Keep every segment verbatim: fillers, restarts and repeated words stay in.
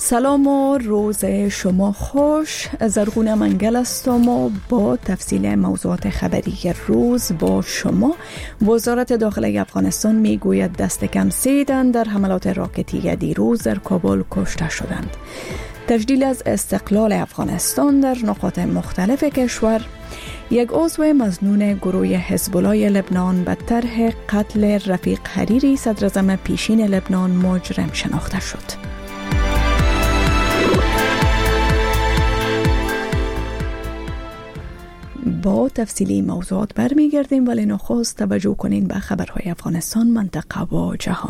سلام و روز شما خوش. زرغون منگل هستم و با تفصیل موضوعات خبری روز با شما. وزارت داخلی افغانستان میگوید دست کم سه تن در حملات راکتی دیروز در کابل کشته شدند. تجلیل از استقلال افغانستان در نقاط مختلف کشور. یک عضو مظنون گروه حزب الله لبنان به طرح قتل رفیق حریری صدراعظم پیشین لبنان مجرم شناخته شد. با تفصیلی موضوعات برمیگردیم، ولی نخست توجه کنین به خبرهای افغانستان، منطقه و جهان.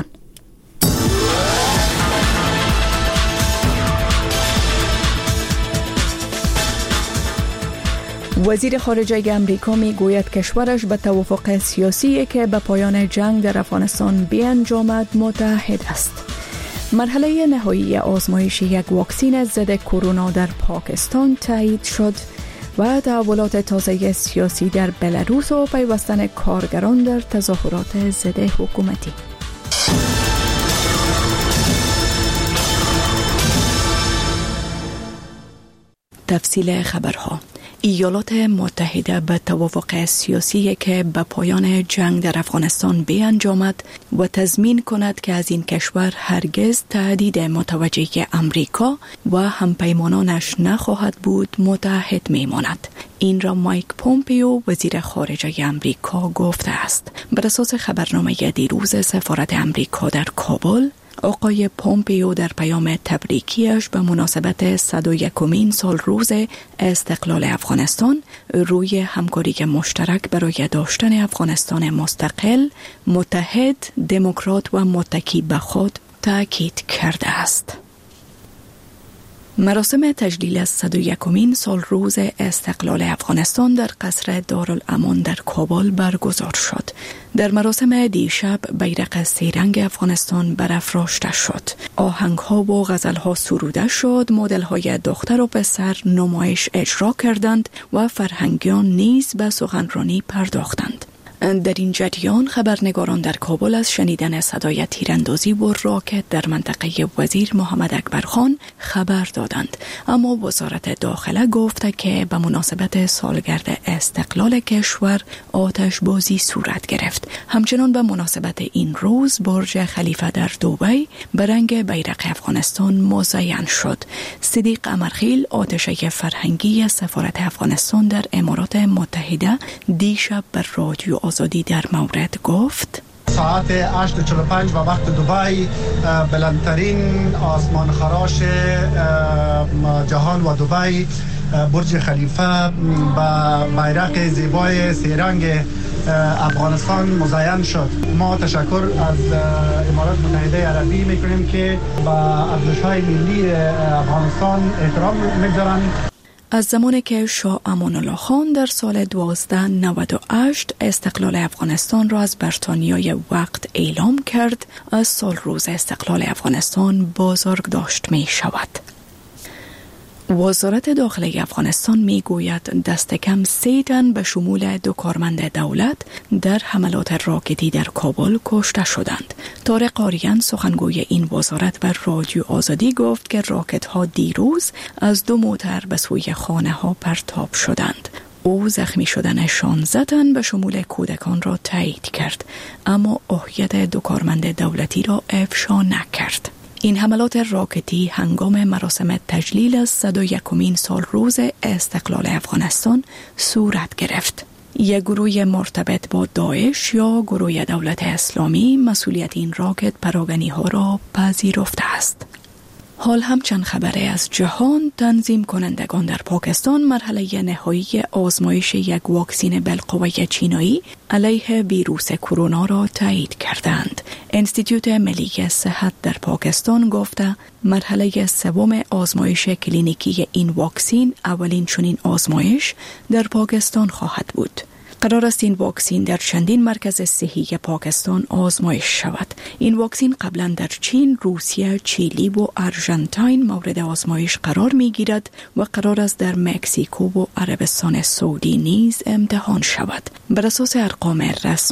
وزیر خارجه امریکا می گوید کشورش به توافق سیاسی که به پایان جنگ در افغانستان بیانجامد متحد است. مرحله نهایی آزمایش یک واکسن ضد کرونا در پاکستان تایید شد و تحولات تازه سیاسی در بلاروس و پیوستن کارگران در تظاهرات ضد حکومتی. تفصیل خبرها. ایالات متحده به توافق سیاسی که به پایان جنگ در افغانستان بیانجامد و تضمین کند که از این کشور هرگز تهدید متوجه امریکا و همپیمانانش نخواهد بود متحد میماند. این را مایک پومپیو وزیر خارجه امریکا گفته است. بر اساس خبرنامه دیروز سفارت امریکا در کابل، آقای پومپیو در پیام تبریکیش به مناسبت صد و یکمین سال روز استقلال افغانستان روی همکاری مشترک برای داشتن افغانستان مستقل، متحد، دموکرات و متکی به خود تاکید کرده است. مراسم تجلیل از صد و یکمین سال روز استقلال افغانستان در قصر دارالامان در کابل برگزار شد. در مراسم دیشب بیرق سه‌رنگ افغانستان برافراشته شد. آهنگ‌ها و غزل‌ها سروده شد، مدل‌های دختر و پسر نمایش اجرا کردند و فرهنگیان نیز به سخنرانی پرداختند. در این جریان خبرنگاران در کابل از شنیدن صدای تیراندازی و راکت در منطقه وزیر محمد اکبر خان خبر دادند، اما وزارت داخله گفته که به مناسبت سالگرد استقلال کشور آتش بازی صورت گرفت. همچنان به مناسبت این روز برج خلیفه در دبی به رنگ بیرق افغانستان مزین شد. صدیق امرخیل، آتشه فرهنگی سفارت افغانستان در امارات متحده، دیشب بر رادیو آزادی در مورد گفت: ساعت هشت و چهل و پنج و وقت دبی بلندترین آسمان خراش جهان و دبی برج خلیفه با بیرق زیبای سه‌رنگ افغانستان مزین شد. ما تشکر از امارات متحده عربی میکنیم که با ارزش‌های ملی افغانستان احترام می‌گذارند. از زمانی که شاه امان الله خان در سال دوازده نود و هشت استقلال افغانستان را از بریتانیای وقت اعلام کرد، از سال روز استقلال افغانستان بازرگ داشت می شود. وزارت داخلی افغانستان می گوید دست کم سه تن به شمول دو کارمند دولت در حملات راکتی در کابل کشته شدند. طارق آریان سخنگوی این وزارت بر رادیو آزادی گفت که راکت ها دیروز از دو موتر به سوی خانه ها پرتاب شدند. او زخمی شدن شانزده تن به شمول کودکان را تایید کرد، اما هویت دو کارمند دولتی را افشا نکرد. این حملات راکتی هنگام مراسم تجلیل از صد و یکمین سال روز استقلال افغانستان صورت گرفت. یک گروه مرتبط با داعش یا گروه دولت اسلامی مسئولیت این راکت پراگنی ها را پذیرفته است. حال هم چند خبره از جهان. تنظیم کنندگان در پاکستان مرحله نهایی آزمایش یک واکسن بالقوه چینایی علیه ویروس کرونا را تایید کردند. انستیتوت ملی صحت در پاکستان گفته مرحله سوم آزمایش کلینیکی این واکسن اولین چنین آزمایش در پاکستان خواهد بود. قرار است این واکسن در چندین مرکز صحی پاکستان آزمایش شود. این واکسن قبلا در چین، روسیه، چیلی و آرژانتین مورد آزمایش قرار می گیرد و قرار است در مکزیکو و عربستان سعودی نیز امتحان شود. بر اساس ارقام رسمی،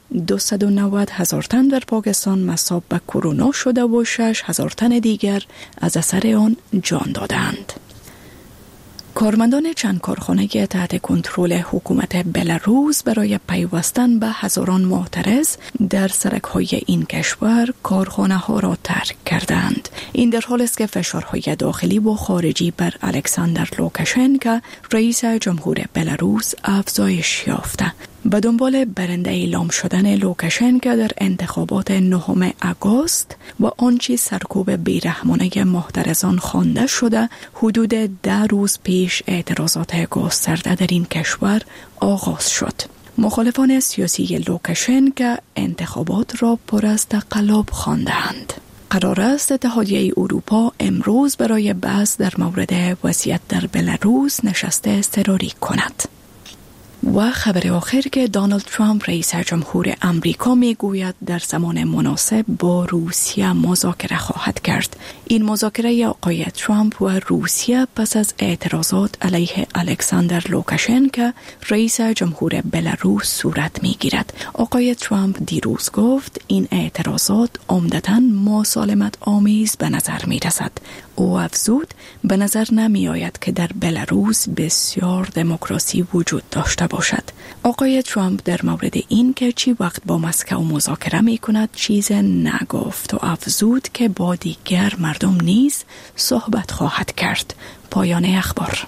دویست و نود هزار تن در پاکستان مصاب به کرونا شده و شش هزار تن دیگر از اثر آن جان دادند. کارمندان چند کارخانه تحت کنترل حکومت بلاروس برای پیوستن به هزاران معترض در سرک‌های این کشور کارخانه ها را ترک کردند. این در حالی است که فشارهای داخلی و خارجی بر الکساندر لوکاشنکو رئیس جمهور بلاروس افزایش یافته. به دنبال برنده اعلام شدن لوکاشنکو در انتخابات نهم آگوست و آنچه سرکوب بیرحمانه معترضان خوانده شده، حدود ده روز پیش اعتراضات گسترده در این کشور آغاز شد. مخالفان سیاسی لوکاشنکو انتخابات را پر از تقلب خواندند. قرار است اتحادیه اروپا امروز برای بحث در مورد وضعیت در بلاروس نشست اضطراری کند. و خبر آخر که دونالد ترامپ رئیس جمهور امریکا میگوید در زمان مناسب با روسیه مذاکره خواهد کرد. این مذاکره آقای ترامپ و روسیه پس از اعتراضات علیه الکساندر لوکاشنکو رئیس جمهور بلاروس صورت میگیرد. آقای ترامپ دیروز گفت این اعتراضات عمدتاً مسالمت آمیز به نظر می رسد. او افزود به نظر نمی آید که در بلاروس بسیار دموکراسی وجود داشته باشد. آقای ترامپ در مورد این که چی وقت با مسکو مذاکره می کند چیز نگفت و افزود که با دیگر مردم نیز صحبت خواهد کرد. پایان اخبار.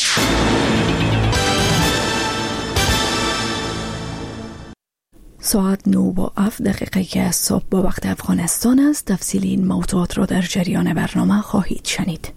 ساعت نه و هفت دقیقه که صبح با وقت افغانستان است. تفصیل این موضوعات را در جریان برنامه خواهید شنید.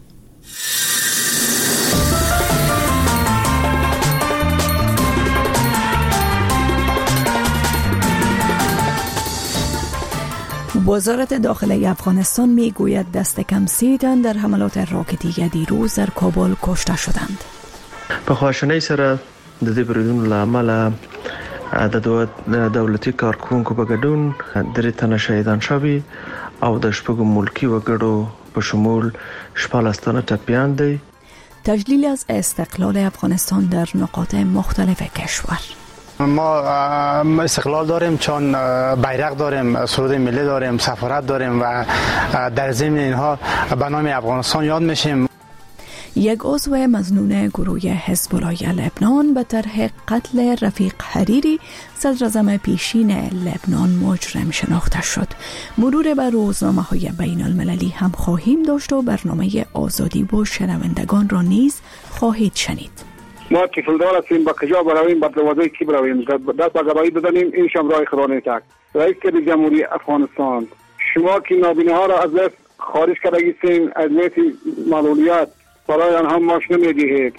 وزارت داخلی افغانستان می گوید دست کم سی تن در حملات راکتی دیروز در کابل کشته شدند. په خواشینۍ سره د دې بریدونو له امله د دولتي کارکونکو په ګډون درې تنه شهیدان شوي او د شپږو ملکي وګړو په شمول شپاړس تنه ټپیان دي. تجلیل از استقلال افغانستان در نقاط مختلف کشور. ما استقلال داریم چون بیرق داریم، سرود ملی داریم، سفارت داریم و در ضمن اینها به نام افغانستان یاد میشیم. یک عضو مظنون گروه حزب الله لبنان به طرح قتل رفیق حریری صدر اعظم پیشین لبنان مجرم شناخته شد. مرور بر روزنامه‌های بین المللی هم خواهیم داشت و برنامه آزادی و شنوندگان را نیز خواهید شنید. ما که فلدار هستیم با کجا برویم با دروازه کی برویم دست با گواهی بزنیم این شم راه خدا نکرد. رئیس جمهوری افغانستان شما که نابینه ها را از دست خارج کردگیستین از لیست معلولیت برای آنها ماش نمیدهید.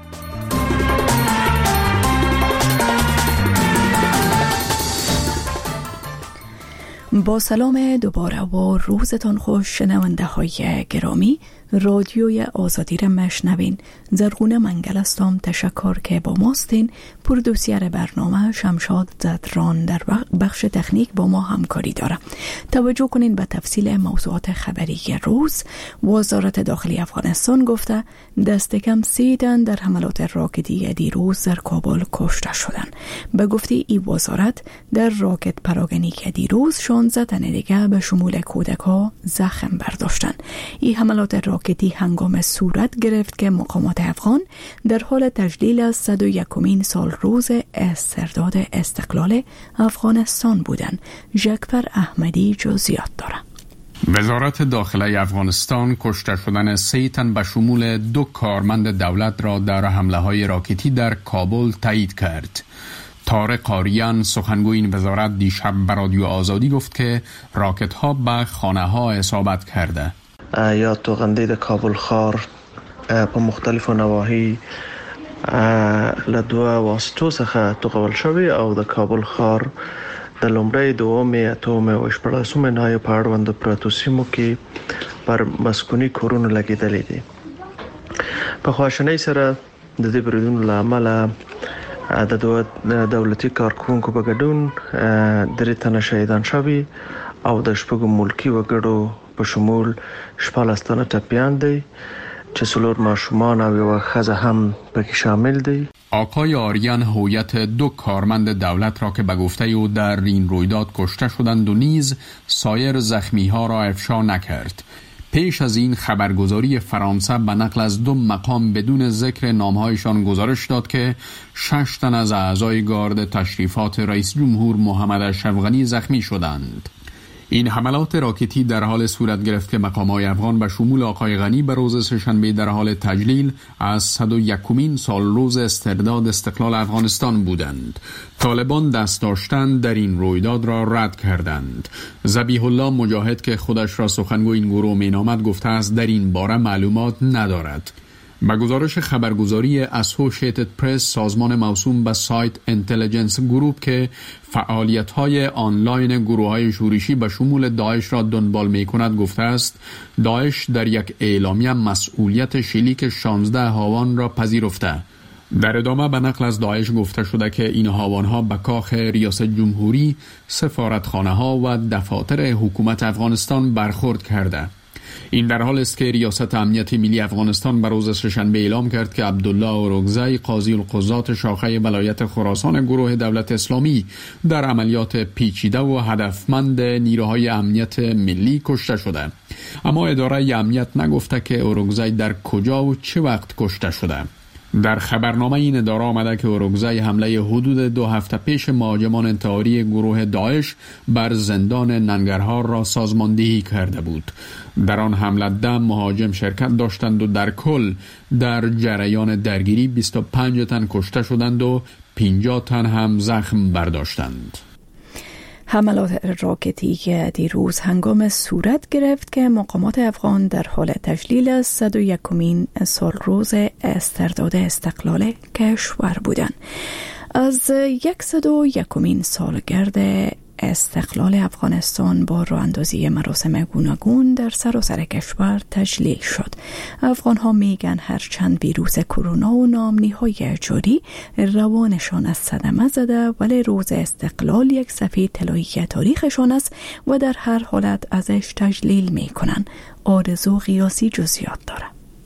با سلام دوباره و روزتان خوش شنونده های گرامی. رادیوی آزادی را مشنوین. زرغونه منگل هستم. تشکر که با ماستین. پرودوسر برنامه شمشاد زدران در بخش تکنیک با ما همکاری داره. توجه کنین به تفصیل موضوعات خبری روز. وزارت داخلی افغانستان گفته دست کم سی تن در حملات راکتی دیروز در کابل کشته شدن. به گفته این وزارت در راکت پراگنی که دیروز شانزده تن دیگه به شمول کودک ها زخم برداشتن. این حملات راکتی راکتی هنگام صورت گرفت که مقامات افغان در حال تجلیل از صد و یکمین سال روز استرداد استقلال افغانستان بودند. ژکفر احمدی جزئیات داره. وزارت داخلی افغانستان کشته شدن سه تن به شمول دو کارمند دولت را در حمله‌های راکتی در کابل تایید کرد. طارق آریان سخنگوی این وزارت دیشب به رادیو آزادی گفت که راکت ها به خانه ها اصابت کرده. یا توغندی د کابل خار په مختلفو نواحی له دوه واسطو څخه توغول شوی او د کابل خار د لومړی دومې اتومې او شپږمې نهایي په اړوند پراتو سیمو کې پر مسکونی کورونو لګیدلې دي. په خواشینۍ سره د دې بریدونو له امله د دولتي کارکونکو په ګډون درې تنه شهیدان شوي او د شپږو ملکي وګړو په شمول شپاړس تنه ټپیان دي. چه سلور ماشومان و خزه هم بکی شامل دی. آقای آریان هویت دو کارمند دولت را که به گفته او در این رویداد کشته شدند و نیز سایر زخمی ها را افشا نکرد. پیش از این خبرگزاری فرانسه به نقل از دو مقام بدون ذکر نامهایشان گزارش داد که شش تن از اعضای گارد تشریفات رئیس جمهور محمد اشرف غنی زخمی شدند. این حملات راکتی در حال صورت گرفت که مقام‌های افغان به شمول آقای غنی به روز سه‌شنبه در حال تجلیل از صد و یکمین سال روز استرداد استقلال افغانستان بودند. طالبان دست داشتن در این رویداد را رد کردند. ذبیح الله مجاهد که خودش را سخنگوی این گروه مینامد گفته است در این باره معلومات ندارد. با گزارش خبرگزاری اسوسییتد پرس سازمان موسوم به سایت اینتلیجنس گروپ که فعالیت‌های آنلاین گروه‌های شورشی به شمول داعش را دنبال می‌کند گفته است داعش در یک اعلامیه مسئولیت شلیک شانزده هاوان را پذیرفته. در ادامه به نقل از داعش گفته شده که این هاوان‌ها به کاخ ریاست جمهوری، سفارتخانه‌ها و دفاتر حکومت افغانستان برخورد کرده. این در حال است که ریاست امنیت ملی افغانستان به روز سه‌شنبه اعلام کرد که عبدالله اورگزی قاضی القضات شاخه ولایت خراسان گروه دولت اسلامی در عملیات پیچیده و هدفمند نیروهای امنیت ملی کشته شده. اما اداره امنیت نگفته که اورگزی در کجا و چه وقت کشته شده. در خبرنامه این اداره آمده که اورگزی حمله حدود دو هفته پیش مهاجمان انتحاری گروه داعش بر زندان ننگرهار را سازماندهی کرده بود. در آن حمله ده مهاجم شرکت داشتند و در کل در جریان درگیری بیست و پنج تن کشته شدند و پنجاه تن هم زخم برداشتند. حملات راکتی که دیروز هنگام صورت گرفت که مقامات افغان در حال تجلیل صد و یکمین سال روز استرداد استقلال کشور بودند. از صد و یکمین سالگرد استقلال افغانستان با راه اندازی مراسم گوناگون در سراسر کشور تجلیل شد. افغان ها میگن هرچند ویروس کرونا و ناامنی‌های جاری روانشان از صدمه زده، ولی روز استقلال یک صفحه طلایی تاریخشان است و در هر حالت ازش تجلیل میکنن. آرزو قیاسی جزئیات داره.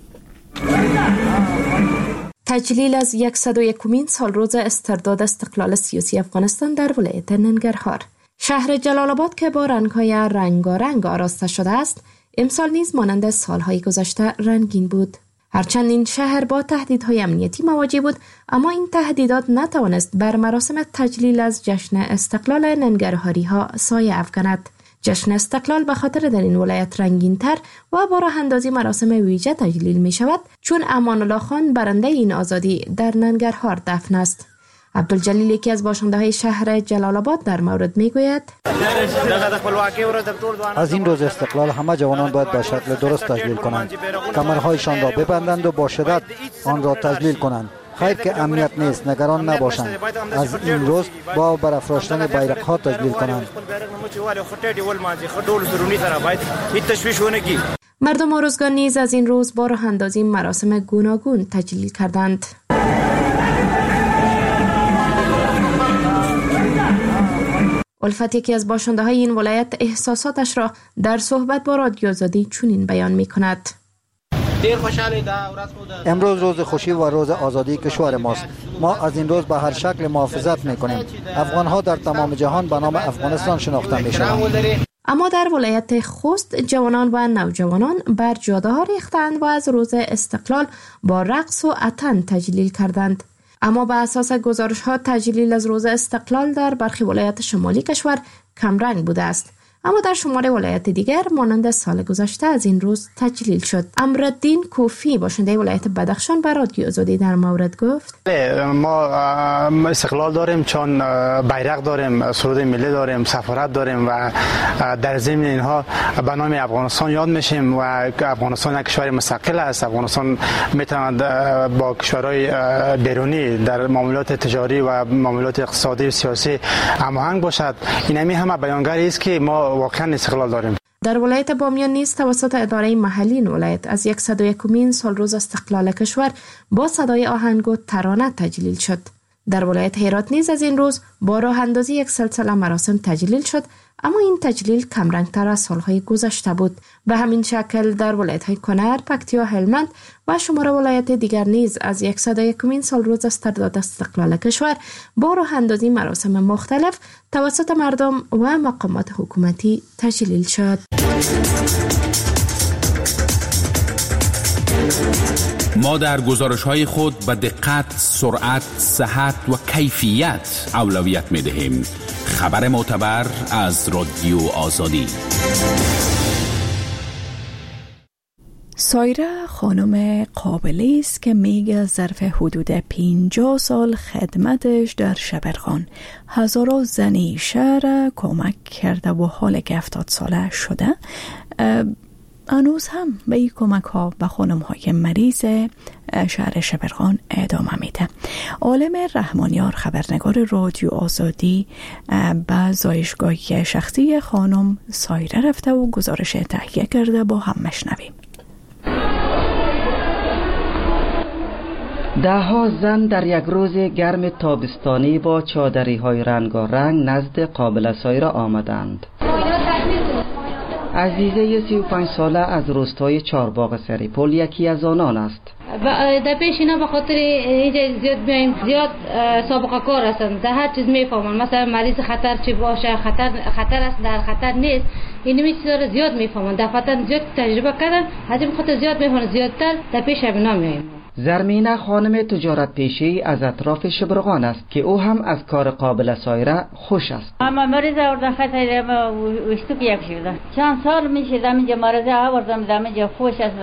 تجلیل از صد و یکمین سال روز استرداد استقلال سیاسی افغانستان در ولایت ننگرهار. شهر جلال آباد که با رنگ‌های رنگارنگ آراسته شده است، امسال نیز مانند سالهای گذشته رنگین بود. هرچند این شهر با تهدیدهای امنیتی مواجه بود، اما این تهدیدات نتوانست بر مراسم تجلیل از جشن استقلال ننگرهاری ها سایه افکند. جشن استقلال به خاطر در این ولایت رنگین تر و با راه اندازی مراسم ویژه تجلیل می شود، چون امان الله خان برنده این آزادی در ننگرهار دفن است. عبدالجلیل یکی از باشنده های شهر جلال آباد در مورد می گوید از این روز استقلال همه جوانان باید به شکل درست تجلیل کنند، کمرهایشان را ببندند و با شدت آن را تجلیل کنند. خیر که امنیت نیست، نگران نباشند. از این روز با برافراشتن بیرق ها تجلیل کنند. مردم آرزگان نیز از این روز با راه اندازی مراسم گوناگون تجلیل کردند. الفت یکی از باشنده های این ولایت احساساتش را در صحبت با رادیو آزادی چنین بیان می کند. امروز روز خوشی و روز آزادی کشور ماست. ما از این روز به هر شکل محافظت می کنیم. افغان ها در تمام جهان به نام افغانستان شناخته می شوند. اما در ولایت خوست جوانان و نوجوانان بر جاده ها ریختند و از روز استقلال با رقص و اتن تجلیل کردند. اما به اساس گزارش ها تجلیل از روز استقلال در برخی ولایت شمالی کشور کمرنگ بوده است، اما در شمار ولایت دیگر مانند سال گذشته از این روز تجلیل شد. امرالدین کوفی باشنده ولایت بدخشان به رادیو آزادی در مورد گفت ما استقلال داریم چون بیرق داریم، سرود ملی داریم، سفارت داریم و در ضمن اینها به نام افغانستان یاد میشیم و افغانستان یک کشور مستقل است. افغانستان میتواند با کشورهای بیرونی در معاملات تجاری و معاملات اقتصادی و سیاسی هماهنگ باشد. این همین همه بیانگر است که ما واقعا استقلال داریم. در ولایت بامیان نیز توسط اداره محلی این ولایت از صد و یکمین سال روز استقلال کشور با صدای آهنگ و ترانه تجلیل شد. در ولایت هرات نیز از این روز با راه اندازی یک سلسله مراسم تجلیل شد، اما این تجلیل کمرنگتر از سالهای گذشته بود. به همین شکل در ولایت‌های کنر، پکتیا، هلمند و شمار ولایت دیگر نیز از صد و یکمین سال روز استرداد استقلال کشور با راه اندازی مراسم مختلف توسط مردم و مقامات حکومتی تجلیل شد. ما در گزارش‌های خود به دقت، سرعت، صحت و کیفیت اولویت می‌دهیم. خبر معتبر از رادیو آزادی. سایره خانم قابلی است که میگه ظرف حدود پنجاه سال خدمتش در شبرغان هزاران زنی شهر کمک کرده و حال که هفتاد ساله شده هنوز هم به این کمک ها به خانم های مریض شهر شبرغان ادامه میده. عالم رحمانیار خبرنگار رادیو آزادی به زایشگاهی شخصی خانم سایره رفته و گزارش تهیه کرده، با هم مشنویم. ده ها زن در یک روز گرم تابستانی با چادری های رنگارنگ نزد قابل سایره آمدند. عزیزه سی و پنج ساله از روستای چارباغ سریپول یکی از آنان است. در پیش اینا به خاطر اینجا زیاد بیایم، زیاد سابقه کار هستند، در هر چیز میفهمن، مثلا مریض خطر چی باشه، خطر خطر است در خطر نیست، این می چیزا رو زیاد میفهمن، دفعتا زیاد تجربه کردن، از این خاطر زیاد میفهمن، زیادتر در پیش اینا میایم. زرمینه خانم تجارت پیشه‌ای از اطراف شبرغان است که او هم از کار قابل سایره خوش است. اما مریض آوردن خطر ما وشتو که یک شده چند سال میشه دمیجا مریض آوردم دمیجا خوش است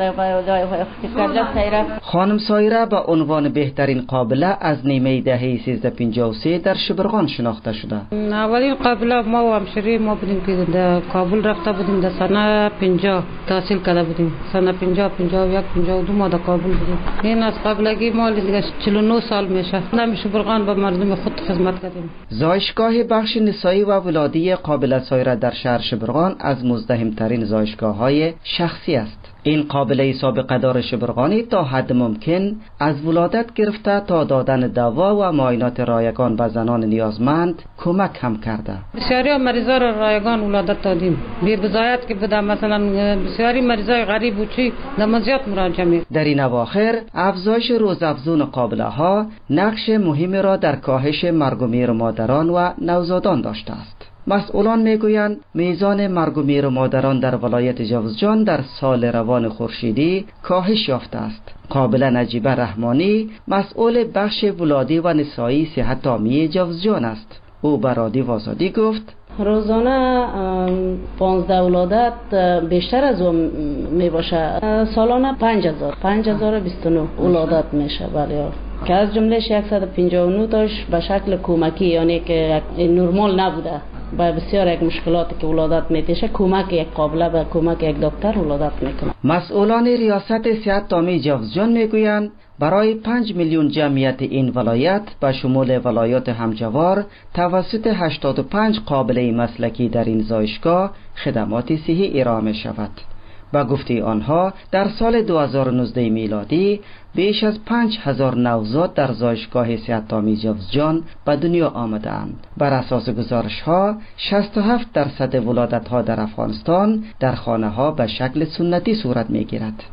قابل سایره. خانم سایره به عنوان بهترین قابله از نیمه دهه سیزده پنجاه و سه در شبرغان شناخته شده. اولین قابله ما و همشری ما بودیم که در کابل رفته بودیم، در سنه پنجاه تحصیل کرده بودیم، سنه پنجاه پنجاه و یک پنجاه و دو ما در کابل بودیم. از قبلگی مال دیگه چهل و نه سال میشه نمی شبرغان به مردم خود خدمت کردیم. زایشگاه بخش نسایی و ولادی قابل سایره در شهر شبرغان از مزدحمترین زایشگاه‌های شخصی است. این قابله سابقه دار شبرغانی تا حد ممکن از ولادت گرفته تا دادن دوا و معاینات رایگان به زنان نیازمند کمک هم کرده. بسیاری مریضا را رایگان ولادت دادیم. بی بضایت که بوده، مثلا بسیاری مریضای غریب و چی نمازیات مراجعه می. در این اواخر افزایش روزافزون قابله ها نقش مهمی را در کاهش مرگ و میر مادران و نوزادان داشته است. مسئولان میگویند میزان مرگ و میر مادران در ولایت جوزجان در سال روان خورشیدی کاهش یافته است. قابله نجیبه رحمانی مسئول بخش ولادی و نسایی صحت عامی جوزجان است. او به رادیو آزادی گفت روزانه پانزده ولادت بیشتر از اون می باشه. سالانه پنج هزار پنج هزار بیست و نه ولادت میشه، بله، که از جملهش صد و پنجاه و نه تاش به شکل کمکی، یعنی که نرمال نبوده، با بسیار یک مشکلاتی که ولادت میتیشه کمک یک قابله به کمک یک دکتر ولادت میکنه. مسئولان ریاست صحت عامی جوزجان میگویند برای پنج میلیون جمعیت این ولایت به شمول ولایات همجوار توسط هشتاد و پنج قابله مسلکی در این زایشگاه خدمات صحی ارائه می شود. با گفته آنها در سال دو هزار و نوزده میلادی بیش از پنج هزار نوزاد در زایشگاه صحت عامی جوزجان به دنیا آمدند. بر اساس گزارش ها شصت و هفت درصد ولادت ها در افغانستان در خانه ها به شکل سنتی صورت می گیرد.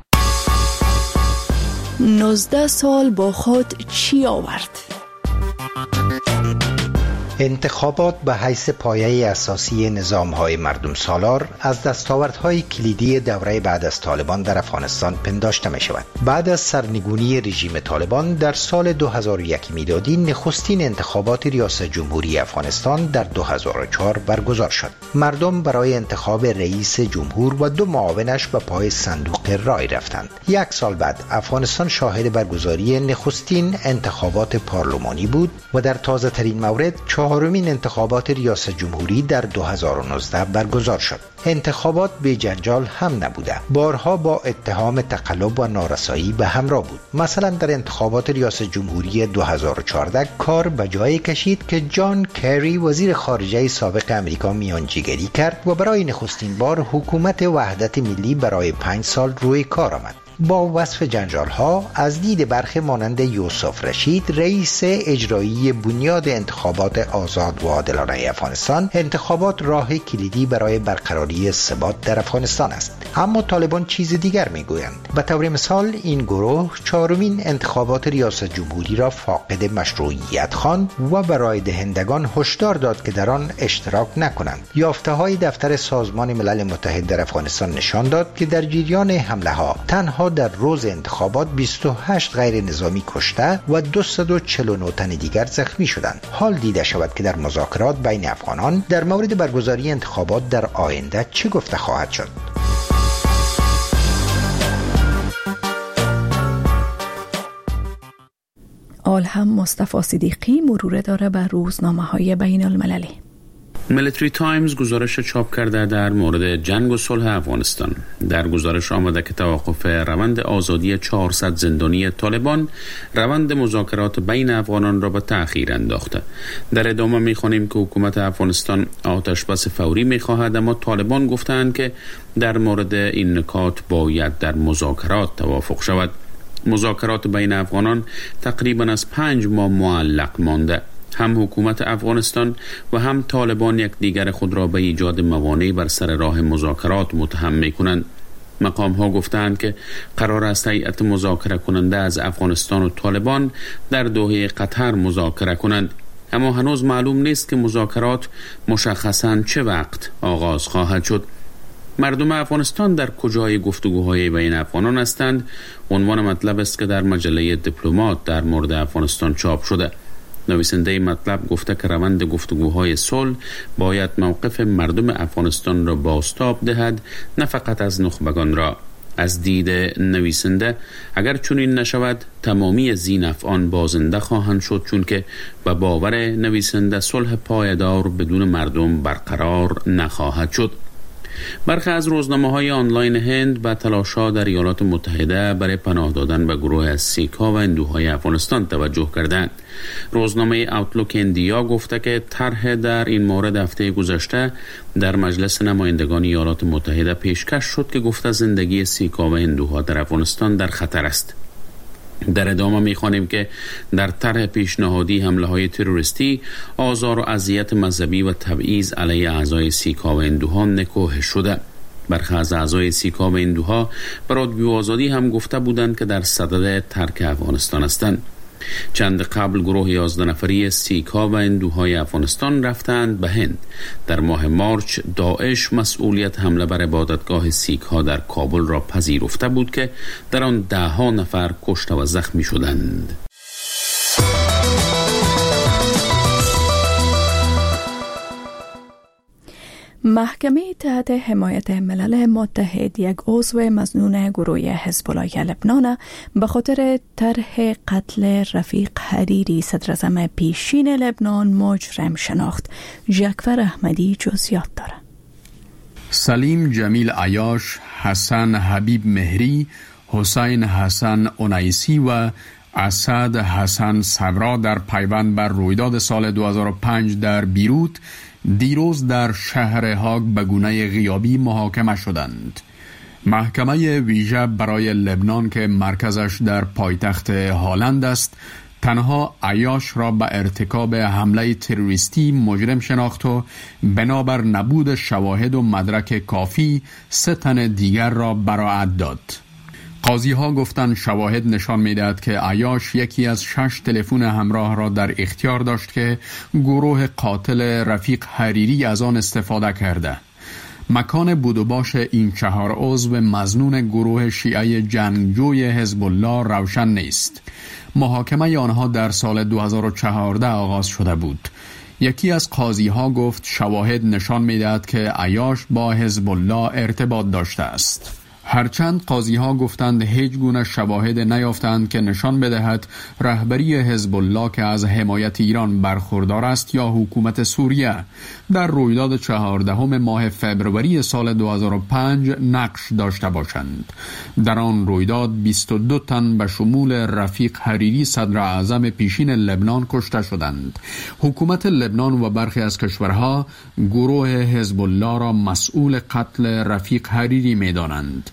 نوزده سال با خود چی آورد؟ انتخابات به حیث پایه اساسی نظام‌های مردم سالار از دستاوردهای کلیدی دوره بعد از طالبان در افغانستان پنداشته می شود. بعد از سرنگونی رژیم طالبان در سال دو هزار و یک میلادی نخستین انتخابات ریاست جمهوری افغانستان در دو هزار و چهار برگزار شد. مردم برای انتخاب رئیس جمهور و دو معاونش به پای صندوق رای رفتند. یک سال بعد افغانستان شاهد برگزاری نخستین انتخابات پارلمانی بود و در تازه ترین مورد چهارمین انتخابات ریاست جمهوری در دو هزار و نوزده برگزار شد. انتخابات به جنجال هم نبوده، بارها با اتهام تقلب و نارسایی به همراه بود. مثلا در انتخابات ریاست جمهوری دو هزار و چهارده کار به جای کشید که جان کری وزیر خارجه سابق امریکا میانجیگری کرد و برای نخستین بار حکومت وحدت ملی برای پنج سال روی کار آمد. با وصف جنجال‌ها از دید برخی مانند یوسف رشید رئیس اجرایی بنیاد انتخابات آزاد و عادلانه افغانستان، انتخابات راه کلیدی برای برقراری ثبات در افغانستان است. اما طالبان چیز دیگر میگویند. به طور مثال این گروه چهارمین انتخابات ریاست جمهوری را فاقد مشروعیت خواند و برای دهندگان هشدار داد که در آن اشتراک نکنند. یافته‌های دفتر سازمان ملل متحد در افغانستان نشان داد که در جریان حمله ها تنها در روز انتخابات بیست و هشت غیر نظامی کشته و دویست و چهل و نه تن دیگر زخمی شدند. حال دیده شود که در مذاکرات بین افغانان در مورد برگزاری انتخابات در آینده چه گفته خواهد شد. آل هم مصطفی صدیقی مرور داره بر روزنامه‌های بین المللی. ملیتری تایمز گزارش چاپ کرده در مورد جنگ و صلح افغانستان. در گزارش آمده که توقف روند آزادی چهارصد زندانی طالبان روند مذاکرات بین افغانان را به تأخیر انداخته. در ادامه می‌خوانیم که حکومت افغانستان آتش بس فوری می‌خواهد، اما طالبان گفتند که در مورد این نکات باید در مذاکرات توافق شود. مذاکرات بین افغانان تقریباً از پنج ماه معلق مانده. هم حکومت افغانستان و هم طالبان یکدیگر خود را به ایجاد موانع بر سر راه مذاکرات متهم می‌کنند. مقام ها گفتند که قرار است هیئت مذاکره کننده از افغانستان و طالبان در دوحه قطر مذاکره کنند، اما هنوز معلوم نیست که مذاکرات مشخصاً چه وقت آغاز خواهد شد. مردم افغانستان در کجای گفتگوهای بین افغانان هستند عنوان مطلب است که در مجله دیپلمات در مورد افغانستان چاپ شده. نویسنده مطلب گفته که روند گفتگوهای صلح باید موقف مردم افغانستان را بازتاب دهد، نه فقط از نخبگان را. از دید نویسنده اگر چنین نشود تمامی ذی‌نفعان بازنده خواهند شد، چون که به باور نویسنده صلح پایدار بدون مردم برقرار نخواهد شد. برخی از روزنامه‌های آنلاین هند به تلاش‌ها در ایالات متحده برای پناه دادن به گروه از سیک‌ها و هندوهای افغانستان توجه کردند. روزنامه اوتلوک اندیا گفته که طرح در این مورد هفته گذشته در مجلس نمایندگان ایالات متحده پیشکش شد که گفته زندگی سیک‌ها و هندوها در افغانستان در خطر است. در ادامه می‌خوانیم که در طرح پیشنهادی حمله‌های تروریستی، آزار و اذیت مذهبی و تبعیض علیه اعضای سیک‌ها و هندوها نکوهش شده. برخی از اعضای سیک‌ها و هندوها به رادیو آزادی هم گفته بودند که در صدد ترک افغانستان هستند. چند قبل گروه یازده نفری سیک‌ها و هندوهای افغانستان رفتند به هند. در ماه مارچ داعش مسئولیت حمله بر عبادتگاه سیک‌ها در کابل را پذیرفته بود که در آن ده ها نفر کشته و زخمی شدند. محکمه تحت حمایت ملل متحد یک عضو مظنون گروه حزب الله لبنان به خاطر طرح قتل رفیق حریری صدراعظم پیشین لبنان مجرم شناخت. جعفر احمدی جزئیات دارد. سلیم جمیل عیاش، حسن حبیب مهری، حسین حسن اونیسی و اسد حسن صبرا در پیوند بر رویداد سال دو هزار و پنج در بیروت دیروز در شهر هاگ به گونه غیابی محاکمه شدند. محکمه ویژه برای لبنان که مرکزش در پایتخت هالند است، تنها عیاش را به ارتکاب حمله تروریستی مجرم شناخت و بنابر نبود شواهد و مدرک کافی سه تن دیگر را براعت داد. قاضی ها گفتند شواهد نشان می‌دهد که عیاش یکی از شش تلفن همراه را در اختیار داشت که گروه قاتل رفیق حریری از آن استفاده کرده. مکان بود و باش این چهار عضو مظنون گروه شیعه جنگجوی حزب الله روشن نیست. محاکمه آنها در سال دو هزار و چهارده آغاز شده بود. یکی از قاضی ها گفت شواهد نشان می‌دهد که عیاش با حزب الله ارتباط داشته است. هرچند قاضی ها گفتند هیچ گونه شواهد نیافتند که نشان بدهد رهبری حزب الله که از حمایت ایران برخوردار است یا حکومت سوریه در رویداد چهاردهم ماه فبروری سال دو هزار و پنج نقش داشته باشند. در آن رویداد بیست و دو تن به شمول رفیق حریری صدر اعظم پیشین لبنان کشته شدند. حکومت لبنان و برخی از کشورها گروه حزب الله را مسئول قتل رفیق حریری می دانند.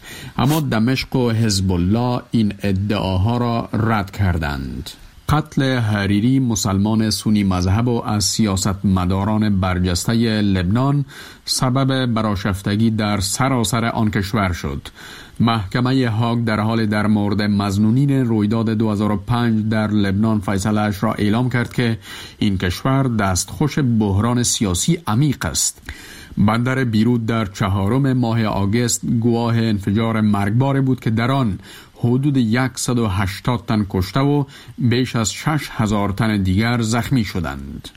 اما دمشق و حزب الله این ادعاها را رد کردند. قتل حریری، مسلمان سنی مذهب و از سیاستمداران برجسته لبنان سبب برآشفتگی در سراسر آن کشور شد. محکمه هاگ در حال در مورد مظنونین رویداد دو هزار و پنج در لبنان فیصله‌اش را اعلام کرد که این کشور دستخوش بحران سیاسی عمیق است. بندر بیروت در چهارم ماه آگوست گواه انفجار مرگبار بود که در آن حدود صد و هشتاد تن کشته و بیش از شش هزار تن دیگر زخمی شدند.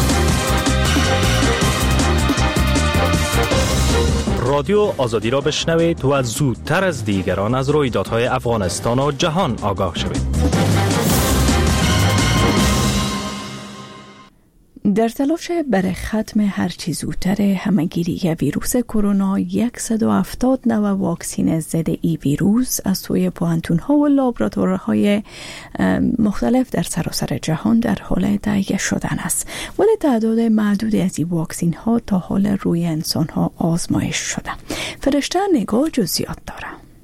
رادیو آزادی را بشنوید و زودتر از دیگران از رویدادهای افغانستان و جهان آگاه شوید. در تلاش برای ختم هرچی زودتر همهگیری ویروس کرونا، صد و هفتاد نوع واکسین ضد ای ویروس از سوی پوهنتون‌ها و لابراتوارهای مختلف در سراسر جهان در حال تهیه شدن است، ولی تعداد معدودی از این واکسین ها تا حال روی انسان ها آزمایش شده. فرشته نگاه جزئیات داره.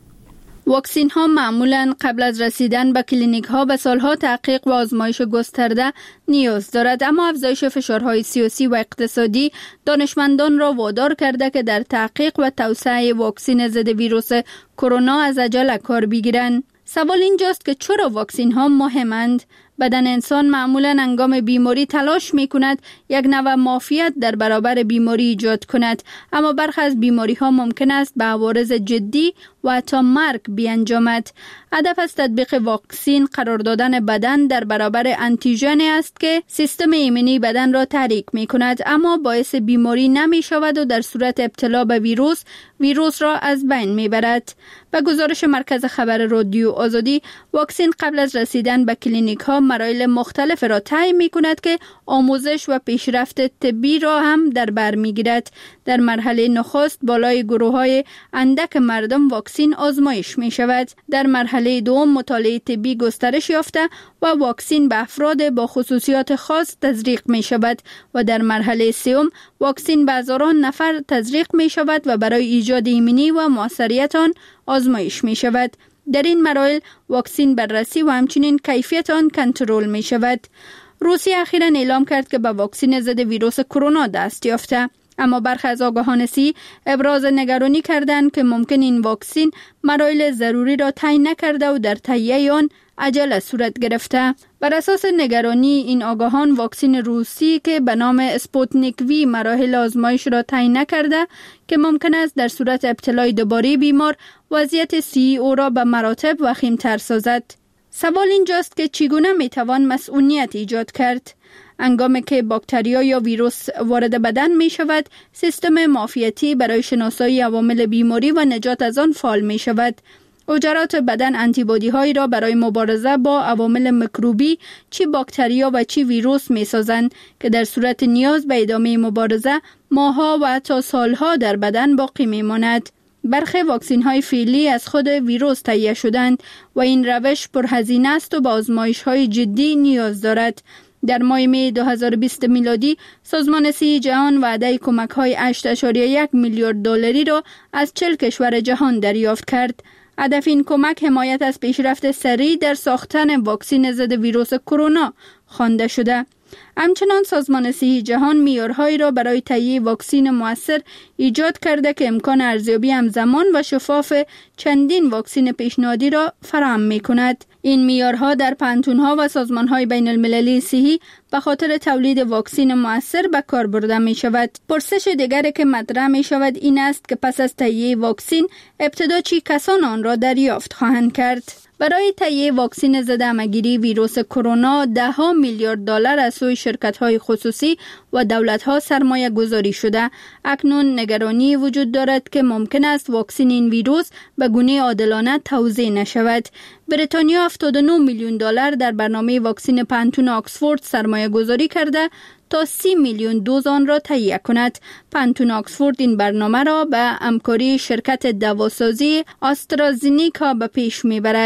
واکسین ها معمولاً قبل از رسیدن به کلینیک ها به سالها تحقیق و آزمایش گسترده نیاز دارد، اما افزایش فشارهای سیاسی و اقتصادی دانشمندان را وادار کرده که در تحقیق و توسعه واکسین ضد ویروس کرونا از عجله کار بگیرند. سوال اینجاست که چرا واکسین ها مهمند؟ بدن انسان معمولاً هنگام بیماری تلاش می کند یک نوع معافیت در برابر بیماری ایجاد کند، اما برخی از بیماری ها ممکن است به عوارض جدی و حتی مرگ بیانجامد. هدف از تطبیق واکسین قرار دادن بدن در برابر انتیژنی است که سیستم ایمنی بدن را تحریک می کند، اما باعث بیماری نمی شود و در صورت ابتلا به ویروس ویروس را از بین می برد. به گزارش مرکز خبر رادیو آزادی، واکسین قبل از رسیدن به کلینیک ها مراحل مختلف را طی می کند که آموزش و پیشرفت طبی را هم در بر می گیرد. در مرحله نخست بالای گروه های اندک مردم واکسین آزمایش می شود. در مرحله دوم مطالعه طبی گسترش یافته و واکسین به افراد با خصوصیات خاص تزریق می شود و در مرحله سوم واکسین به هزاران نفر تزریق می شود و برای ایجاد ایمنی و موثریت آن آزمایش می شود. در این مراحل واکسین بررسی و همچنین کیفیت آن کنترل می شود. روسیه اخیراً اعلام کرد که به واکسین ضد ویروس کرونا دست یافته، اما برخی از آگاهان صحی ابراز نگرانی کردند که ممکن این واکسین مراحل ضروری را طی نکرده و در تهیه آن عجله صورت گرفته. بر اساس نگرانی این آگاهان، واکسین روسی که به نام اسپوتنیک وی مراحل آزمایش را طی نکرده که ممکن است در صورت ابتلای دوباره بیمار وضعیت صحی او را به مراتب وخیم‌تر سازد. سوال اینجاست که چگونه میتوان مسئولیت ایجاد کرد؟ هنگامی که باکتریا یا ویروس وارد بدن می شود، سیستم معافیتی برای شناسایی عوامل بیماری و نجات از آن فعال می شود. حجرات بدن آنتیبادی هایی را برای مبارزه با عوامل میکروبی چی باکتریا و چی ویروس می سازند که در صورت نیاز به ادامه مبارزه ماه‌ها و حتی سالها در بدن باقی می ماند. برخی واکسین های فعلی از خود ویروس تهیه شدند و این روش پرهزینه است و به آزمایش های جدی نیاز دارد. در ماه می دو هزار و بیست میلادی سازمان صحی جهان وعده کمک های هشت ممیز یک میلیارد دلاری را از چهل کشور جهان دریافت کرد. هدف این کمک حمایت از پیشرفت سریع در ساختن واکسین ضد ویروس کرونا خوانده شده. همچنان سازمان صحی جهان معیارهایی را برای تهیه واکسین مؤثر ایجاد کرده که امکان ارزیابی همزمان و شفاف چندین واکسین پیشنهادی را فراهم می‌کند. این معیارها در پانتون‌ها و سازمان‌های بین‌المللی صحی به خاطر تولید واکسین مؤثر به کار برده می‌شود. پرسش دیگری که مطرح می‌شود این است که پس از تهیه واکسین ابتدا چی کسان آن را دریافت خواهند کرد؟ برای تهیه واکسین ضد همهگیری ویروس کرونا ده ها میلیارد دلار از سوی شرکت‌های خصوصی و دولت‌ها سرمایه گذاری شده. اکنون نگرانی وجود دارد که ممکن است واکسین این ویروس به گونه عادلانه توزیع نشود. بریتانیا هفتاد و نه میلیون دلار در برنامه واکسین پانتون آکسفورد سرمایه گذاری کرده تا سی میلیون دوز آن را تهیه کند. پانتون آکسفورد این برنامه را به همکاری شرکت دواسازی آسترازینیکا به پیش میبرد.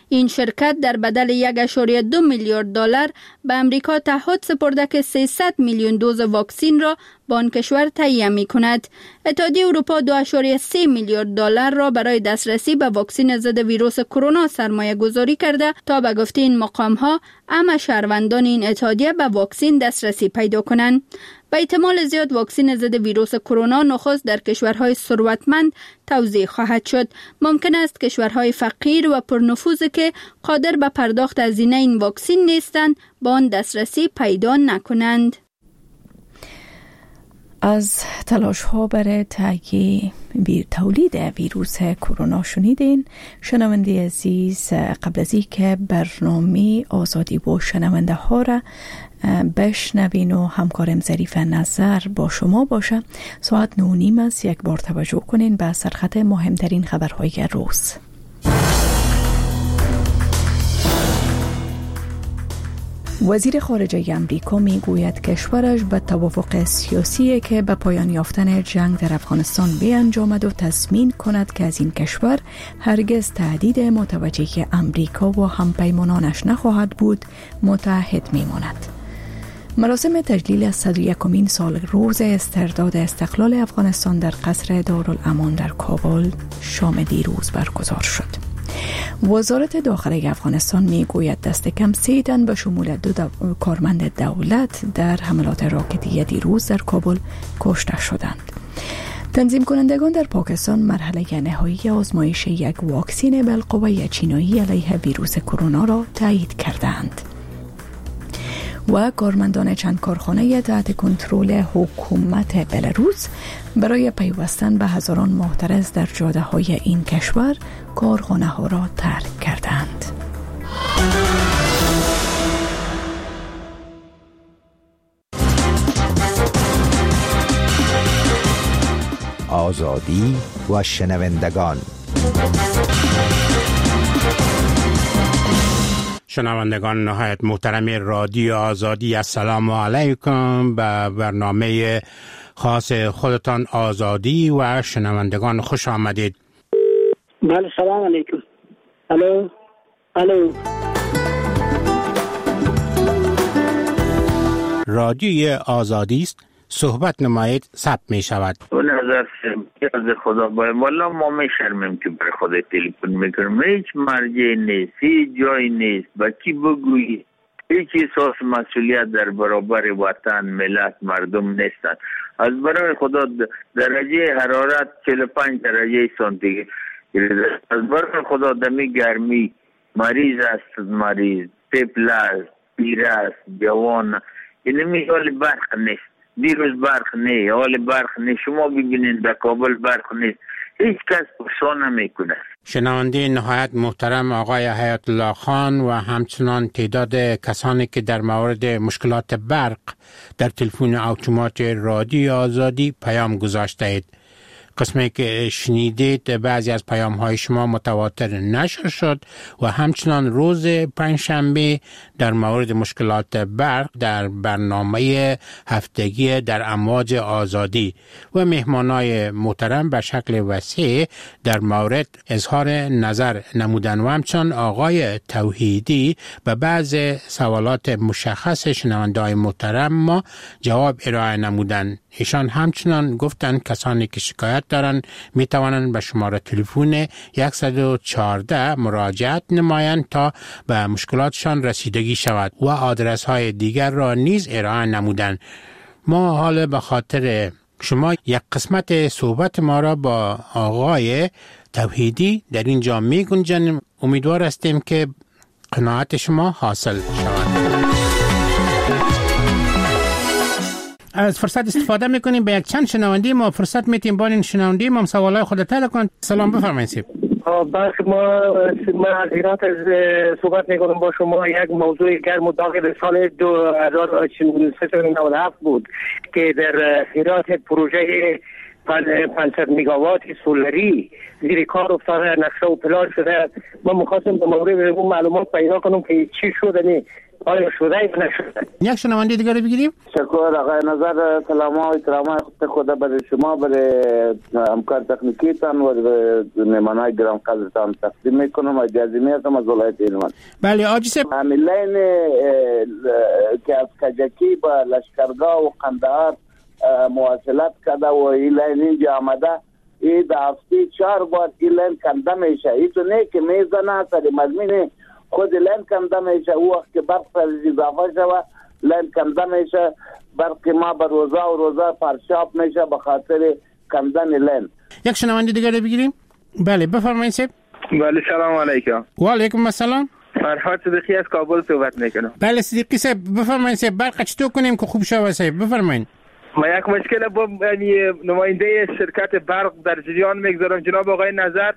این شرکت در بدل یک و دو میلیارد دلار به امریکا تعهد سپرده که سیصد میلیون دوز واکسن را با آن کشور تهیه می کند. اتحادیه اروپا دو و سه میلیارد دلار را برای دسترسی به واکسن ضد ویروس کرونا سرمایه گذاری کرده تا به گفته این مقام ها همه شهروندان این اتحادیه به واکسن دسترسی پیدا کنند. به احتمال زیاد واکسن ضد ویروس کرونا نخست در کشورهای ثروتمند توزیع خواهد شد. ممکن است کشورهای فقیر و پرنفوذی که قادر به پرداخت هزینه این واکسن نیستند با آن دسترسی پیدا نکنند. از تلاش ها برای تهیه تولید ویروس کرونا شنیدین. شنونده عزیز، قبل از اینکه برنامه آزادی با شنونده ها را بشنوین و همکارم ظریف نظر با شما باشه، ساعت نو نیم است. یک بار توجه کنین به سرخط مهمترین خبرهای روز. وزیر خارجه امریکا می گوید کشورش به توافق سیاسی که به پایان یافتن جنگ در افغانستان بیانجامد و تضمین کند که از این کشور هرگز تهدید متوجه امریکا و همپیمانانش نخواهد بود متعهد می ماند. مراسم تجلیل از صد و یکمین سال روز استرداد استقلال افغانستان در قصر دارالامان در کابل شام دیروز برگزار شد. وزارت داخلی افغانستان می گوید دست کم سه تن به شمول دو دو کارمند دولت در حملات راکتی دیروز در کابل کشته شدند. تنظیم کنندگان در پاکستان مرحله نهایی آزمایش یک واکسن بالقوه چینایی علیه ویروس کرونا را تایید کردند. و کارمندان چند کارخانه تحت کنترل حکومت بلاروس برای پیوستن به هزاران معترض در جاده های این کشور کارخانه ها را ترک کردند. آزادی و شنوندگان. شنوندگان نهایت محترم رادیو آزادی، السلام علیکم. به برنامه خاص خودتان آزادی و شنوندگان خوش آمدید. بله، سلام علیکم. الو الو رادیو آزادی است، صحبت نمایید، ثبت می شود. و نظر از خدا باید والا ما می شرمیم که برای خدا تلفن میکنیم. هیچ مرجع نیست، هیچ جای نیست، با کی بگویی. هیچ احساس مسئولیت در برابر وطن، ملت، مردم نیستن. از برای خدا درجه حرارت چهل و پنج درجه سانتیگراد، از برای خدا دمی گرمی مریض است، مریض طفل است، پیر است، جوان، اینمی حال برق نیست. دیروز برق نه، حال برق نه. شما ببینید در کابل برق نیست، هیچ کس پرسان نمیکنه. شنونده نهایت محترم آقای حیات الله خان و همچنان تعداد کسانی که در مورد مشکلات برق در تلفن اتومات رادیو آزادی پیام گذاشته اید. قسمی که شنیدید بعضی از پیام های شما متواتر نشر شد و همچنان روز پنجشنبه در مورد مشکلات برق در برنامه هفتگی در امواج آزادی و مهمانای محترم به شکل وسیع در مورد اظهار نظر نمودن و همچنان آقای توحیدی به بعض سوالات مشخص شنونده‌های محترم ما جواب ارائه نمودن. ایشان همچنان گفتن کسانی که شکایت دارن می توانند به شماره تلفن صد و چهارده مراجعت نمایند تا به مشکلاتشان رسیدگی شود و آدرس های دیگر را نیز ارائه نمودن. ما حالا به خاطر شما یک قسمت صحبت ما را با آقای توحیدی در اینجا می گنجانیم. امیدوار هستیم که قناعت شما حاصل شود. از فرصت استفاده میکنیم به یک چند شنوندی ما فرصت میتیم با این شنوندی ما سوالای خود تعریف کن. سلام بفرمایید سیب. بس ما ما از ایران از صحبت میکنم با شما. یک موضوع گرم و داغ در سال دو هزار و نود و هفت بود که در ایران پروژه پانصد مگاوات سولری زیر کار افتاده، نقشه و پلان شده. ما می‌خواستیم در مورد اون معلومات پیدا کنیم که چی شده، نه آیا شده یا نشده. یک شنونده دیگر رو بگیریم. شکر آقای نظر، سلام و احترام خود برای شما، برای همکار تکنیکیتان و مهمانای گران قدرتان تقدیم میکنم. اجازه میدم از ولایت هلمند. بله آجی صاحب، عاملین که از کجکی با لشکرگاه و قندهار مواصلت کرده و این اینجا آمده، این در هفته چهار بار این لین کنده میشه. این تو نه که میزنه سر مضمین خود لین کنده میشه. او وقت که برق سر اضافه شود لین کنده میشه. برق ما به روزا و روزا پرشاب میشه به خاطر کندن لین. یک شنونده دیگر رو بگیریم. بله بفرمایید صاحب. بله سلام علیکم. و علیکم السلام. فرهاد صدیقی از کابل صحبت میکنم. بله صدیقی صاحب بفرمایید صاحب، برق چطور کنیم که خوب شود صاحب؟ بفرمایید. ما یک مشکل با نماینده شرکت برق در جریان میگذارم جناب آقای نظر.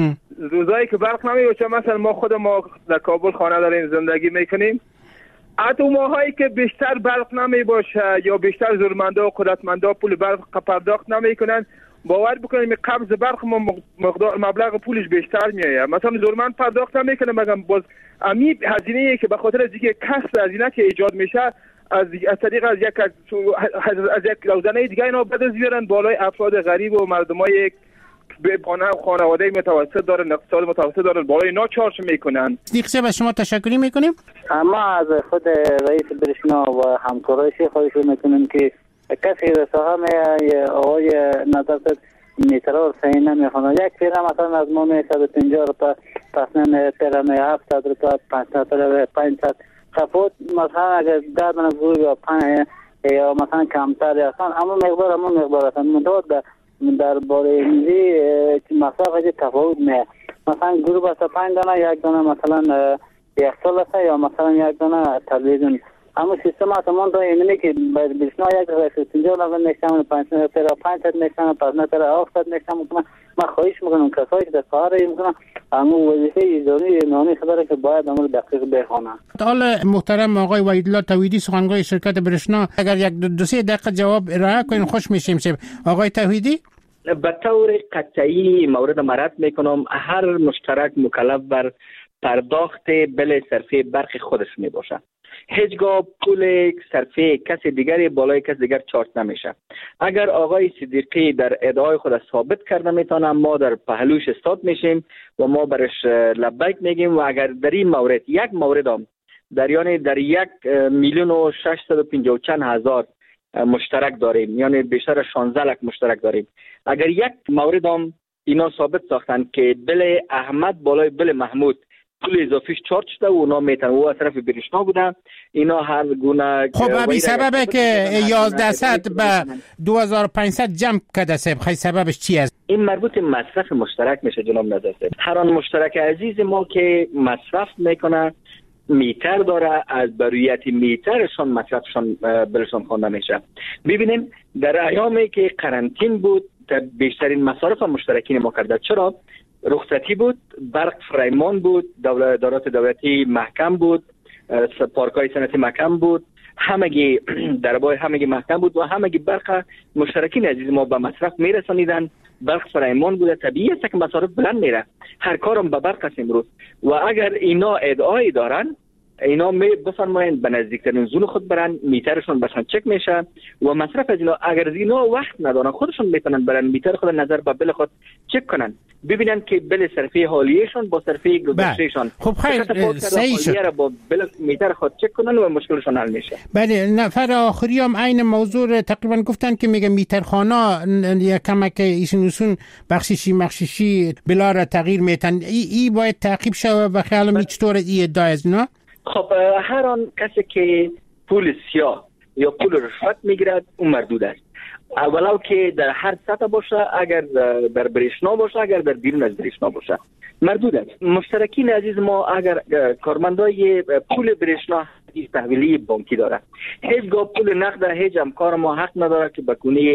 روزایی که برق نمیباشه، مثلا ما خود ما در کابل خانه داریم زندگی میکنیم، حتی ماهایی که بیشتر برق نمیباشه یا بیشتر زورمندا و قدرتمندا پول برق پرداخت نمیکنن، باور بکنیم قبض برق ما مقدار مبلغ پولش بیشتر میایه. مثلا زورمند پرداخت نمیکنه، مگم باز امی هزینه‌ای که به خاطر از اینکه کسر هزینه که ایجاد میشه از از طریق از یک از, از یک روزنه دیگه اینا بدز بیارن بالای افراد غریب و مردمای به بانه خانواده متوسط دارن، اقتصاد متوسط دارن، بالای اینا چارج میکنن. صدیق صاحب از شما تشکری میکنیم. اما از خود رئیس برشنا و همکارایش خواهش میکنیم که کسی رساها می آقای نظر میترا صحیح نمیخونه. یک پیره مثلا از ما می صد و پنجاه روپا، پس نه پیره می هفتصد روپا، پانصد روپا، پانصد خفوت مثلا اگر ده دانه گروه یا پنج یا مثلا کمتر اصلا اما مقدار اما مقدار اصلا مداد در باره اینجی مصرف اجی تفاوت نه. مثلا گروه بسته پنج دانه یک دانه مثلا یک سال است یا مثلا یک دانه تلویزیون. اما سیستم اتمان دا اینه که باید بیشنا یک رئیس پنجاه لغت نشتم پنجصد پر پانصد نشتم پس نه پر هفتصد نشتم. من خواهش میکنم کسایی که در کار میکنن اما وظیفه اداری نانی خبره که باید امر دقیق بخونن. حالا محترم آقای وحیدالله توحیدی سخنگوی شرکت برشنا، اگر یک دو, دو سه دقیقه جواب ارائه کنین خوش میشیم. شب آقای توحیدی. به طور قطعی مورد مرد میکنم هر مشترک مکلف بر پرداخت بل صرفه برق خودش میباشه. هیچگاه پول صرفه کسی دیگری بالای کسی دیگر چارج نمیشه. اگر آقای صدیقی در ادعای خود ثابت کرده میتونه، ما در پهلوش استاد میشیم و ما برش لبیک میگیم. و اگر در این مورد یک مورد هم در یعنی در یک میلیون و ششصد و پنجاه و چند هزار مشترک داریم، یعنی بیشتر از شانزده لک مشترک داریم، اگر یک مورد هم اینا ثابت ساختن که بل احمد بالای بل محمود پول اضافیش چارج شده و اونا میتونن او از طرف برشنا بودن، اینا هر گونه خب ابی سببه که یازده صد به دو هزار و پانصد جمع کرده صاحب، خیلی سببش چی است؟ این مربوط مصرف مشترک میشه جناب نظر صاحب. هر آن مشترک عزیز ما که مصرف میکنه میتر داره، از برویت میترشان مصرفشان برشان خوانده میشه. ببینیم در ایامی که قرنطین بود بیشترین مصارف مشترکین ما کرده. چرا؟ رخصتی بود، برق فرایمان بود، دولت دولتی محکم بود، پارکای صنعتی محکم بود، همگی دربای همگی محکم بود و همگی برق مشترکین عزیز ما به مصرف میرسانیدن. برق فرایمان بوده، طبیعی است که مصارف بلند میره، هر کارم به برق است امروز. و اگر اینا ادعای دارن اینا می بفرمایند به نزدیکترین زون خود برن، میترشون بشن چک میشه و مصرف از اینا اگر از اینا وقت ندارن خودشون میتونن برن میتر خود نظر به بل خود چک کنن، ببینن که بل صرفه حالیهشون با صرفه گذشتهشان خب خیر صحیح شد، با بل میتر خود چک کنن و مشکلشون حل میشه. بله نفر آخری هم عین موضوع تقریبا گفتن که میگه میترخانا یکم که ایشون اصول بخششی مخششی بلا را تغییر میتن، ای, ای باید تعقیب شود و خیالم هیچ طور ای ادعای از اینا. خب هر آن کسی که پول سیاه یا پول رشوت میگیرد اون مردود است، ولو که در هر سطح باشه، اگر در برشنا باشه اگر در بیرون از برشنا باشه مردود است. مشترکین عزیز ما اگر کارمندای پول برشنا تحویلی بانکی داره، هیچگاه پول نقد هیچ همکار ما حق نداره که بکنه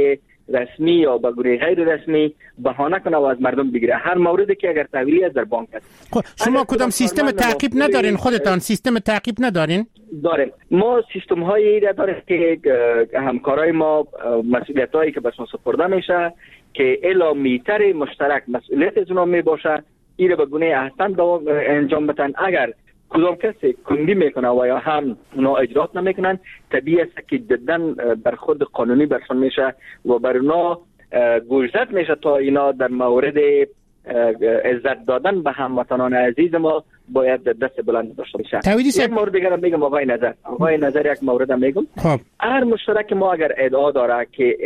رسمی یا به گونه غیر رسمی بهانه کنه و از مردم بگیره. هر موردی که اگر تحویلی است در بانک است. خب شما کدام سیستم تعقیب ندارین خودتان؟ سیستم تعقیب ندارین؟ داریم. ما سیستم هایی را داریم که همکارای ما مسئولیت هایی که به شما سپرده میشه که الا میتر مشترک مسئولیت از اونها می باشه، این را به گونه احسن انجام بدن. اگر کدام کسی کندی میکنه و یا هم اونا اجرات نمیکنن، طبیعی است که جدا بر خود قانونی برشان میشه و بر اونا گوشزد میشه تا اینا در مورد عزت دادن به هموطنان عزیز ما باید دست بلند داشته باشه. یک مورد دیگر میگم آقای نظر آقای نظر یک مورد میگم. خب هر مشترک ما اگر ادعا داره که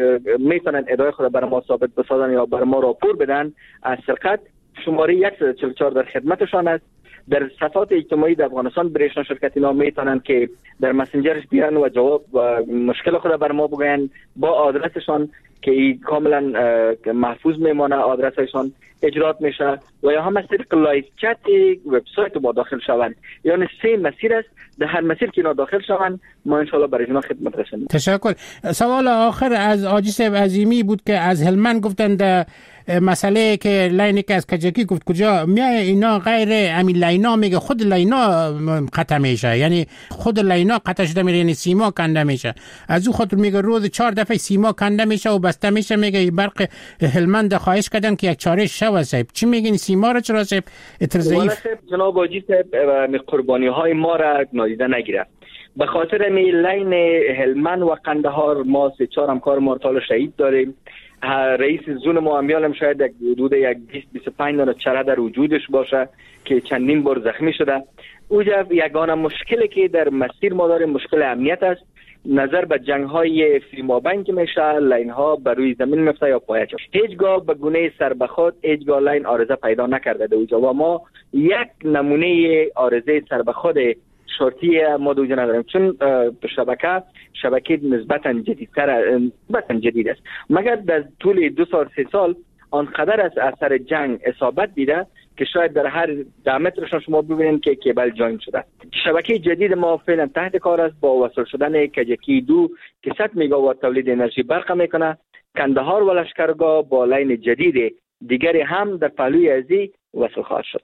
میتونن ادعای خود بر ما ثابت بسازن یا بر ما راپور بدن از سرقت، شماره صد و چهل و چهار در خدمتشان است. در صفحات اجتماعی در افغانستان برشن شرکت اینا میتونن که در مسنجرش بیان و جواب و مشکل خود بر ما بگن با آدرسشان که کاملا محفوظ میمانه، آدرسشان اجرات میشه و یا هم از طریق لایو چت وبسایت ما داخل شوند. یعنی سه مسیر است، در هر مسیر که اینا داخل شوند ما ان شاء الله برای اینا خدمت رسانیم. تشکر. سوال آخر از حاجی صاحب عظیمی بود که از هلمند گفتند مسئله که لاینی که از کجکی گفت کجا میای اینا غیر همین لاینا میگه خود لاینا قطع میشه، یعنی خود لاینا قطع شده میره، یعنی سیما کنده میشه. از او خاطر میگه روز چهار دفعه سیما کنده میشه و بسته میشه. میگه برق هلمند خواهش کردن که یک چاره شو صاحب. چی میگین سیما را چرا صاحب اتر ضعیف؟ جناب حاجی صاحب قربانی های ما را نادیده نگیره. به خاطر می لین هلمند و قندهار ما سه چهار همکار مرتال شهید داریم. رئیس زون ما امیالم شاید یک حدود یک بیست بیست و پنج دانه چره در وجودش باشه که چندین بار زخمی شده. اوجا یگانه مشکلی که در مسیر ما داریم مشکل امنیت است. نظر به جنگ های فیما بنک میشه، لین ها بر روی زمین میفته یا پایچه. هیچگاه به گونه سر به خود هیچگاه لین آرزه پیدا نکرده در اوجا و ما یک نمونه آرزه سر به خود شرطی ما دوجه نداریم، چون شبکه شبکه نسبتا جدیدتر نسبتا جدید است. مگر در طول دو سال سه سال آنقدر از اثر جنگ اصابت دیده که شاید در هر ده مترشان شما ببینید که کیبل جاین شده. شبکه جدید ما فعلا تحت کار است با وصل شدن کجکی دو که صد مگاوات تولید انرژی برق میکنه. کندهار و لشکرگاه با لین جدید دیگری هم در پهلوی ازی وصل خواهد شد.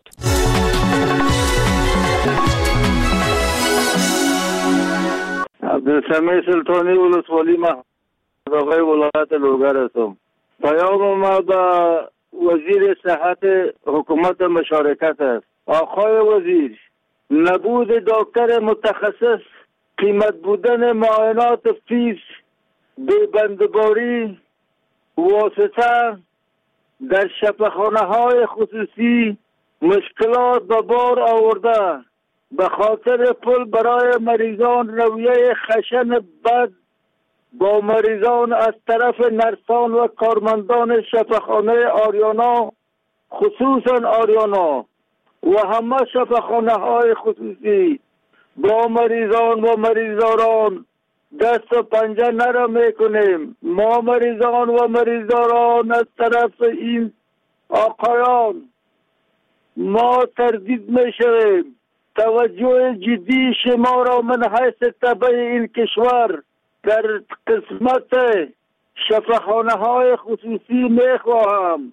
عبدالسمیع سلطانی ولسوالی محافظ ولایت لوگر هستم. پیام ما به وزیر صحت حکومت مشارکت است. آقای وزیر، نبود دکتر متخصص، قیمت بودن معاینات فیس، بی‌بندباری، واسطه در شفاخانه های خصوصی مشکلات به بار آورده. به خاطر پول برای مریضان رویه خشن بد با مریضان از طرف نرسان و کارمندان شفاخانه آریانا، خصوصا آریانا و همه شفاخانه های خصوصی با مریضان و مریضاران دست و پنجه نرم میکنیم. ما مریضان و مریضاران از طرف این آقایان ما تردید میشویم. توجه جدی شما را من حیث تبع این کشور در قسمت شفاخانه های خصوصی میخواهم.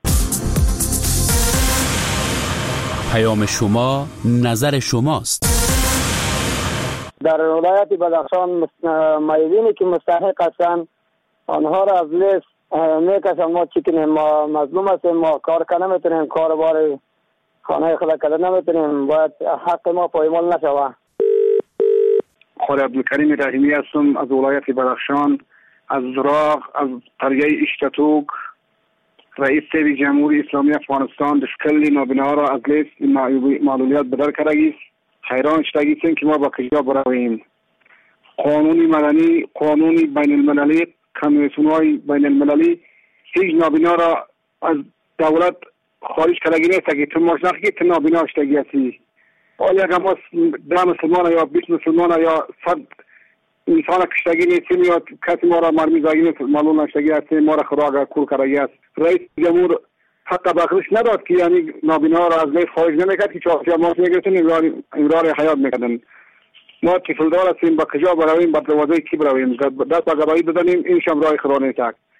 پیام شما نظر شماست. در ولایت بدخشان مایدینی که مستحق هستند آنها را از لیست میکشن. ما چی کنیم؟ ما مظلوم هستیم، ما کار کنه نمیتونیم، کار بار خانه خدا کده نمیتونیم، باید حق ما پایمال نشوه. خود عبدالکریم رحیمی هستم از ولایت بدخشان، از زراغ، از قریه اشتتوک. رئیس جمهوری اسلامی افغانستان دشکل نابینا را از لیست معلولیت بدر کرده است. حیران شدگیستیم که ما با کجا برویم. قانونی مدنی، قانونی بین المللی، کمیسیون‌های بین المللی هیچ نابینا را از دولت خارج کردگی نیست که تو ماشناخی که تو نابینا شدگی هستی. آیا اگر ما ده مسلمان یا بیست مسلمان یا صد انسان کشتگی نیستیم یا کسی ما را مرمیزاگی نیست معلوم نشدگی هستیم، ما را خراغ کور کردگی است. رئیس جمهور حق بخشش نداد که یعنی نابینا را از لیست خارج نمیکرد که چهارشی ماش میگرفتن امرار حیات میکردن. ما تفلدار هستیم با کجا برویم، با دروازه کی برویم، دست با گواهی بزنیم، این شم راه خدا نیست.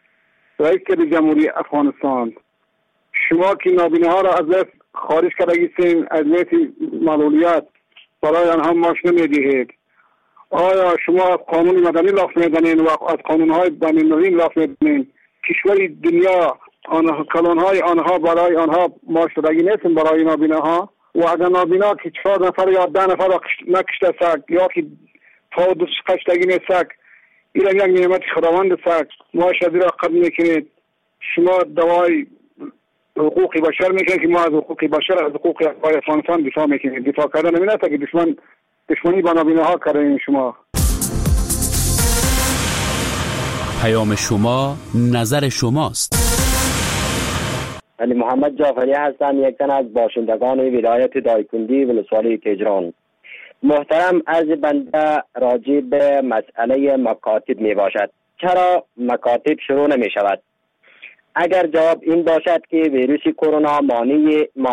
رئیس جمهوری افغانستان، شما که نابینا ها را از دست خارج کردگیستین، از دست معلولیت برای آنها معاش نمیدهید. آیا شما از قانون مدنی لاف میدنین و از قانون های بین المللی لاف میدنین؟ کشوری دنیا آنها کلان های آنها برای آنها معاش دادگی نیستن برای نابینا ها؟ و اگر نابینا که چهار نفر یا ده نفر را نکشته سک یا که تا دو کشتگی نیستک، این یک نعمت خداوند سک، معاش را قبل میکنید. شما دوای حقوق بشر میکنید که ما از حقوق بشر از حقوق افغانستان دفاع میکنید. دفاع کردن نمی نسته که دشمن دشمنی با نابینا ها کردین شما. پیام شما نظر شماست. علی محمد جعفری هستم، یک تن از باشندگان ولایت دایکنډي ولسوالی تهران. محترم، عرض بنده راجع به مسئله مکاتب می باشد. چرا مکاتب شروع نمی شود؟ اگر جواب این باشد که ویروس کرونا مانع